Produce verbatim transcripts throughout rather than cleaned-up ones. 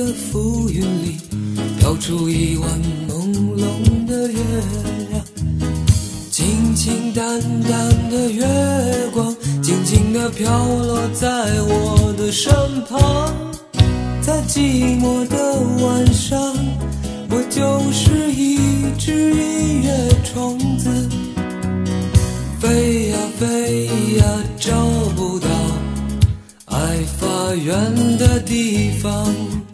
的浮云里飘出一弯朦胧的月亮，清清淡淡的月光静静地飘落在我的身旁。在寂寞的晚上，我就是一只音乐虫子，飞呀飞呀找不到爱发源的地方。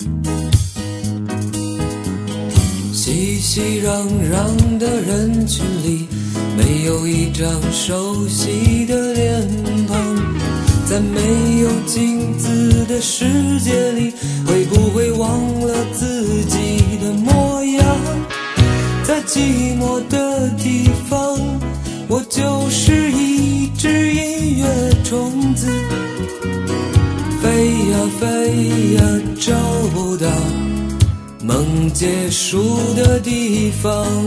熙熙攘攘的人群里，没有一张熟悉的脸庞。在没有镜子的世界里，会不会忘了自己的模样？在寂寞的地方，我就是一只音乐虫子，飞呀飞呀找不到梦结束的地方。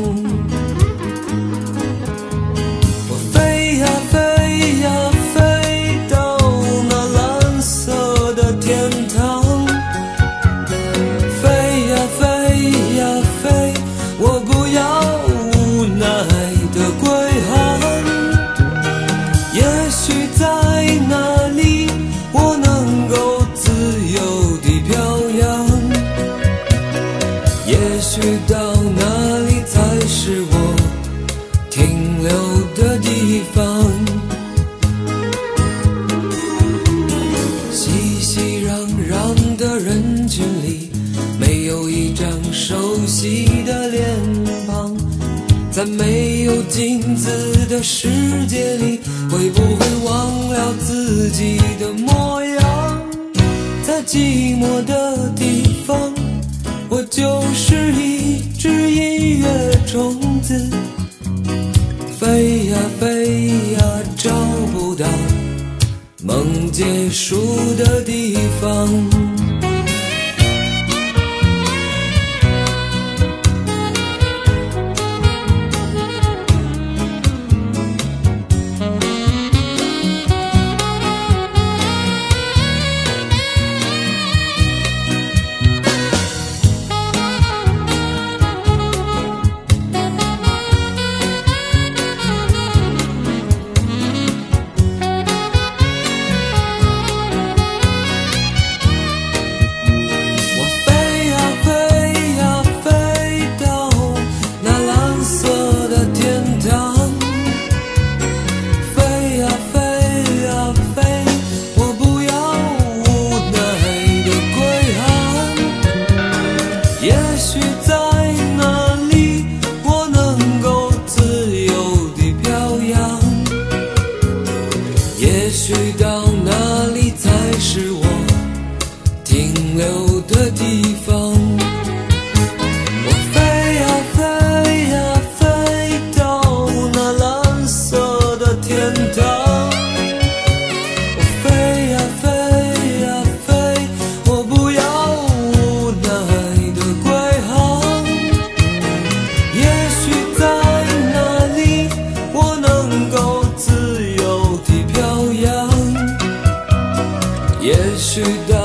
我飞呀飞呀飞到那蓝色的天堂，飞呀飞呀飞，我不要无奈的归航。也许在那里我能够自由地飘扬，也许到那里才是我停留的地方。熙熙攘攘的人群里，没有一张熟悉的脸庞。在没有镜子的世界里，会不会忘了自己的模样？在寂寞的地方，我就是一只音乐虫子，飞呀飞呀找不到梦结束的地方。也许到那里才是我停留的地方。我飞呀飞呀飞到那蓝色的天堂，我飞呀飞呀飞，我不要无奈的归航。也许在那里我能够自由地飘扬，也许到